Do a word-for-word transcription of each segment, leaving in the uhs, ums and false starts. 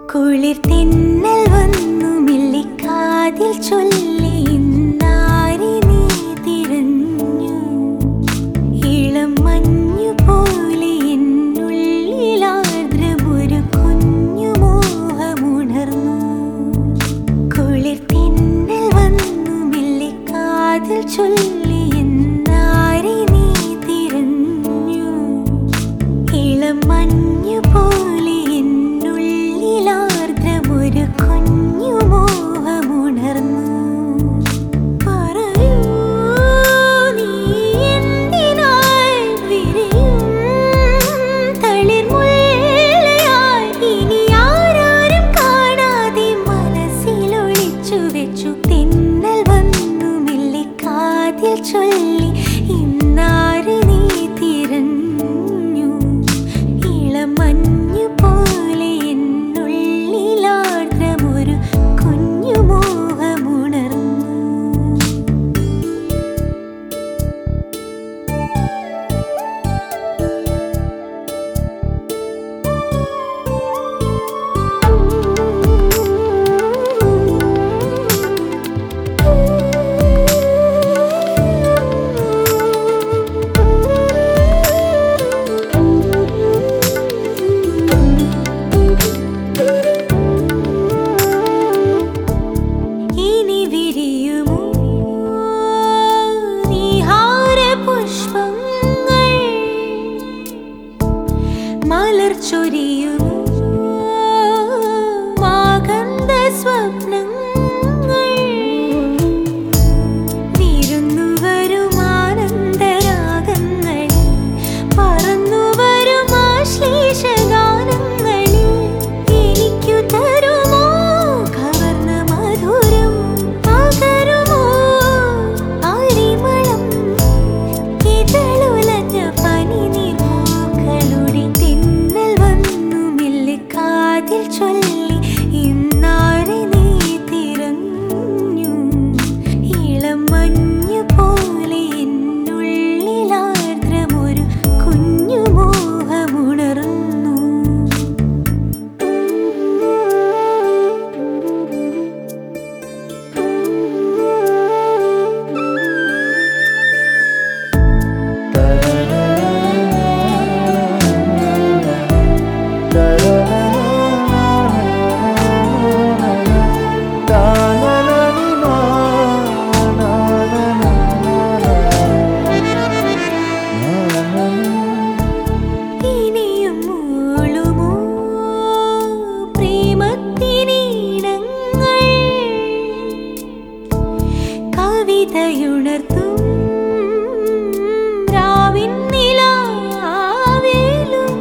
കുളിർ തെന്നൽ വന്നു മെല്ലിക്കാതിൽ ചൊല്ലി ഇന്നാരി നീ തിരഞ്ഞു. ഇളം മഞ്ഞു പോലെ എന്നുള്ളിലാർദ്രമൊരു കുഞ്ഞു മോഹമുണർന്നു. കുളിർ തെന്നൽ വന്നു മെല്ലിക്കാതിൽ ചൊല്ലി ഇന്നാരി നീ തിരഞ്ഞു. ഇളം മഞ്ഞു പോലെ ഒരു കുഞ്ഞു മോഹമുണർന്നു. പറയൂ നീ എന്തിനായി വിരിയും തളിർമുല്ലയായി ഇനി ആരാരും കാണാതെ മനസ്സിലൊളിച്ചു വെച്ചു. തെന്നൽ വന്നു മെല്ലിക്കാതിൽ ചൊല്ലി ഇന്നാര് നീ തിരഞ്ഞു. ഇളം മഞ്ഞു പോലെ ഒരു കുഞ്ഞു മോഹമുണർന്നു. മലർ ചൊരിയുമോ മാഗന്ധ സ്വപ്നങ്ങൾ. വിരുന്നു വരും ആനന്ദരാഗങ്ങളിൽ പറന്നു വരും ആശ്ലേഷഗാനങ്ങളിൽ എനിക്കു തരുമോ കവർന്ന മധുരം പകരുമോ പരിമളം ഇതളുലഞ്ഞ പനി ചൊല്ലി ഇന്നാരെ നീ തിരഞ്ഞു. ഇളം മഞ്ഞു പോലെ എന്നുള്ളിലാർദ്രമൊരു കുഞ്ഞു മോഹമുണർന്നു. കവിതയുണർത്തും രാവിൻ നിലാവേലും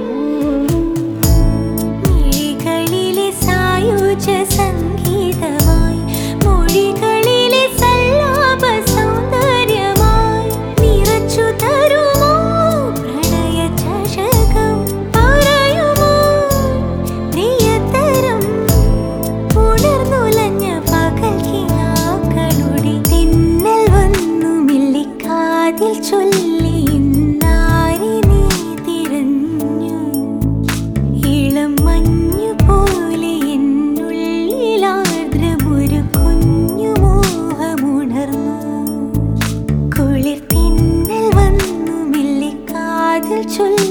മിഴികളിലെ സായുജ സംഗീതമായി മൊഴികളിലെ സല്ലാപ സൗന്ദര്യമായി നിറച്ചു തരുമോ പ്രണയ ചഷകം. പറയുമോ പ്രിയതരം ഉണർന്നുലഞ്ഞ പകൽ കിനാക്കളുടെ തെന്നൽ വന്നു മെല്ലിക്കാതിൽ ചൊല്ലി ഇന്നാരെ നീ തിരഞ്ഞു. ഇളം മഞ്ഞു പോലെ എന്നുള്ളിലാർദ്രമൊരു കുഞ്ഞു മോഹമുണർന്നു. കുളിർ തെന്നൽ വന്നു മെല്ലിക്കാതിൽ ചൊല്ലി